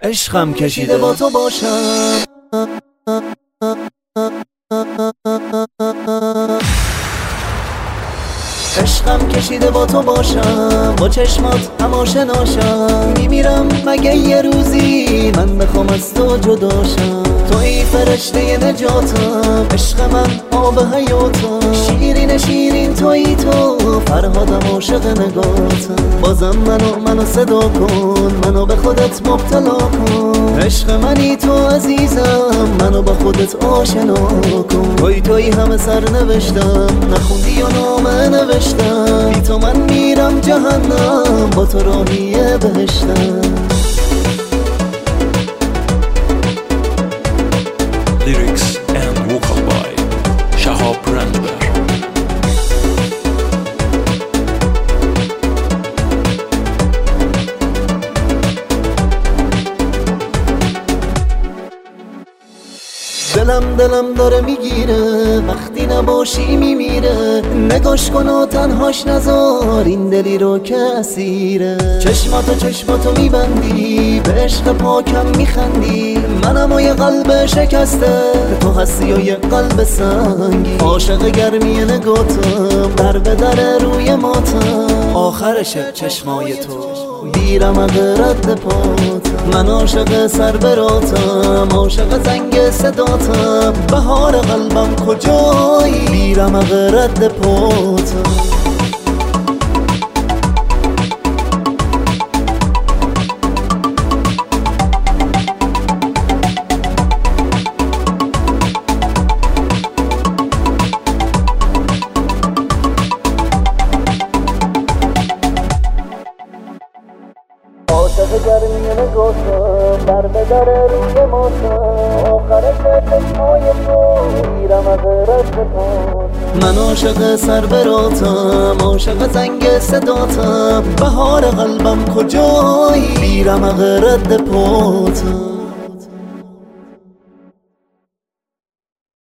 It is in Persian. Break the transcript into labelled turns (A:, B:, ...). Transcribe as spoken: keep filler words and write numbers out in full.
A: عشقم کشیده با تو باشم. عشقم کشیده با تو باشم، با چشمات هم آشناشم. میمیرم مگه یه روزی من بخوام از تو جداشم. توی فرشته نجاتم، عشق من آب حیاتم. شیرین شیرین توی تو، فرهادم عاشق نگاتم. بازم منو منو صدا کن، منو به خودت مبتلا کن. عشق منی تو عزیزم، منو با خودت آشنا کن. توی توی همه سر نوشتم، نخوندی و نامه نوشتم. بی تو من میرم جهنم، با تو راهی بهشتم.
B: Lyrics and vocal by Shahab Randber.
A: دلم دلم داره میگیره، وقتی نباشی میمیره. نگاش کن و تنهاش نذار، این دلی رو که اسیره. چشماتو چشماتو میبندی، به عشق پاکم میخندی. منم و یه قلب شکسته، تو هستی و یه قلب سنگی. عاشق گرمی نگاتم، در به در روی ماتم. آخرشه چشمای تو، دیرم رد پاتم. من عاشق سربراتم، عاشق زنگ صداتم. بهار قلبم کجایی، دیرم رد پاتم. عاشق گرمی نگاتم، در به در روی ماتم. آخرش چشمای تو، دیرم از رد پاتم. من عاشق سربراتم، عاشق زنگ صداتم. بهار قلبم کجایی، دیرم از رد پاتم.